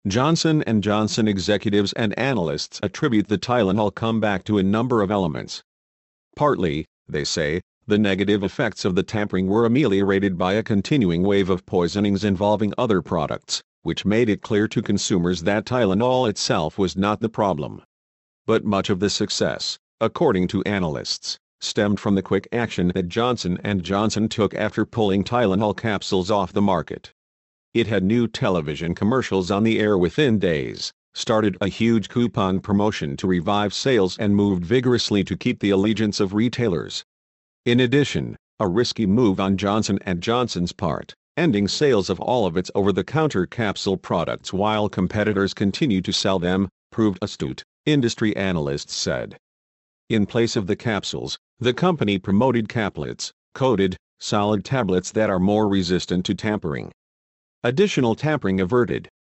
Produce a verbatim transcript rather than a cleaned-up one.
Johnson and Johnson executives and analysts attribute the Tylenol comeback to a number of elements. Partly, they say, the negative effects of the tampering were ameliorated by a continuing wave of poisonings involving other products, which made it clear to consumers that Tylenol itself was not the problem. But much of the success, according to analysts, stemmed from the quick action that Johnson and Johnson took after pulling Tylenol capsules off the market. It had new television commercials on the air within days, started a huge coupon promotion to revive sales, and moved vigorously to keep the allegiance of retailers. In addition, a risky move on Johnson and Johnson's part, ending sales of all of its over-the-counter capsule products while competitors continue to sell them, proved astute, industry analysts said. In place of the capsules, the company promoted caplets, coated, solid tablets that are more resistant to tampering. Additional tampering averted.